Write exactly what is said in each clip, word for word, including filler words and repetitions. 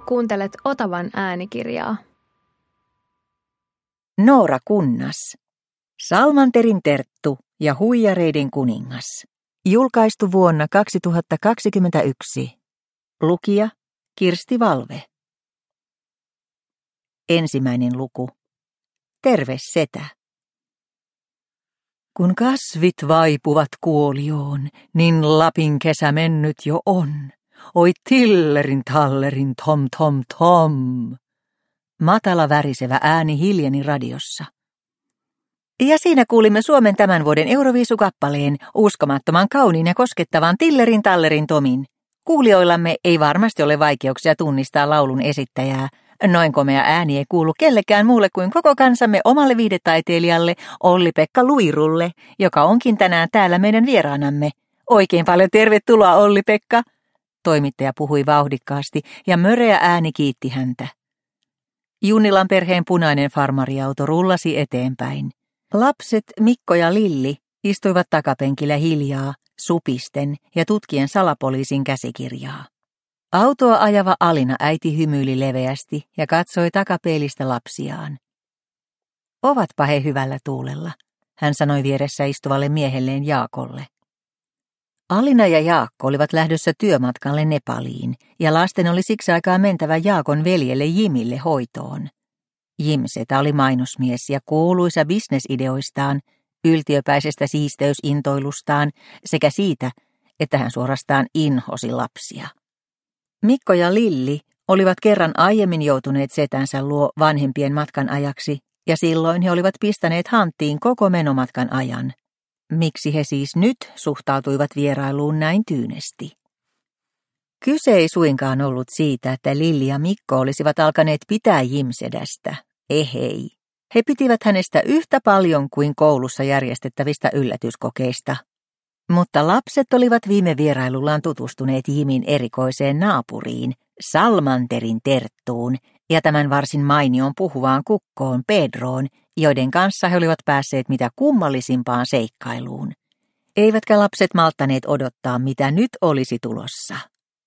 Kuuntelet Otavan äänikirjaa. Noora Kunnas. Salmanterin Terttu ja huijareiden kuningas. Julkaistu vuonna kaksituhattakaksikymmentäyksi. Lukija Kirsti Valve. Ensimmäinen luku. Terve setä. Kun kasvit vaipuvat kuolioon, niin Lapin kesä mennyt jo on. Oi tillerin tallerin tom tom tom. Matala värisevä ääni hiljeni radiossa. Ja siinä kuulimme Suomen tämän vuoden Euroviisukappaleen, uskomattoman kauniin ja koskettavan Tillerin tallerin Tomin. Kuulijoillamme ei varmasti ole vaikeuksia tunnistaa laulun esittäjää. Noin komea ääni ei kuulu kellekään muulle kuin koko kansamme omalle viihdetaiteilijalle Olli-Pekka Luirulle, joka onkin tänään täällä meidän vieraanamme. Oikein paljon tervetuloa, Olli-Pekka! Toimittaja puhui vauhdikkaasti ja möreä ääni kiitti häntä. Junnilan perheen punainen farmariauto rullasi eteenpäin. Lapset Mikko ja Lilli istuivat takapenkillä hiljaa, supisten ja tutkien salapoliisin käsikirjaa. Autoa ajava Alina äiti hymyili leveästi ja katsoi takapeilistä lapsiaan. Ovatpa he hyvällä tuulella, hän sanoi vieressä istuvalle miehelleen Jaakolle. Alina ja Jaakko olivat lähdössä työmatkalle Nepaliin, ja lasten oli siksi aikaa mentävä Jaakon veljelle Jimille hoitoon. Jim setä oli mainosmies ja kuuluisa bisnesideoistaan, yltiöpäisestä siisteysintoilustaan sekä siitä, että hän suorastaan inhosi lapsia. Mikko ja Lilli olivat kerran aiemmin joutuneet setänsä luo vanhempien matkan ajaksi, ja silloin he olivat pistäneet hanttiin koko menomatkan ajan. Miksi he siis nyt suhtautuivat vierailuun näin tyynesti? Kyse ei suinkaan ollut siitä, että Lilli ja Mikko olisivat alkaneet pitää Jimsedästä. Ehei. He pitivät hänestä yhtä paljon kuin koulussa järjestettävistä yllätyskokeista. Mutta lapset olivat viime vierailullaan tutustuneet Jimin erikoiseen naapuriin, Salmanterin Terttuun, ja tämän varsin mainion puhuvaan kukkoon Pedroon, joiden kanssa he olivat päässeet mitä kummallisimpaan seikkailuun. Eivätkä lapset malttaneet odottaa, mitä nyt olisi tulossa.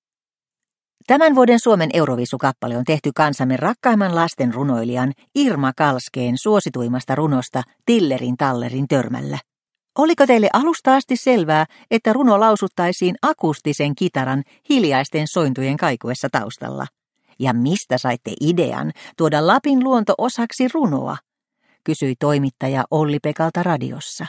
Tämän vuoden Suomen Euroviisukappale on tehty kansamme rakkaimman lasten runoilijan Irma Kalskeen suosituimmasta runosta Tillerin tallerin Törmällä. Oliko teille alusta asti selvää, että runo lausuttaisiin akustisen kitaran hiljaisten sointujen kaikuessa taustalla? Ja mistä saitte idean tuoda Lapin luonto osaksi runoa? Kysyi toimittaja Olli-Pekalta radiossa.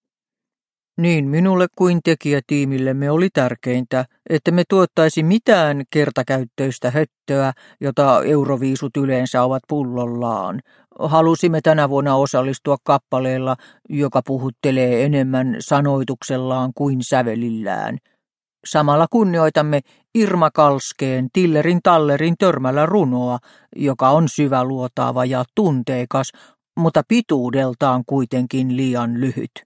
Niin minulle kuin tekijätiimillemme oli tärkeintä, että me tuottaisi mitään kertakäyttöistä höttöä, jota euroviisut yleensä ovat pullollaan. Halusimme tänä vuonna osallistua kappaleella, joka puhuttelee enemmän sanoituksellaan kuin sävelillään. Samalla kunnioitamme Irma Kalskeen Tillerin tallerin Törmällä runoa, joka on syväluotaava ja tunteikas, mutta pituudeltaan kuitenkin liian lyhyt.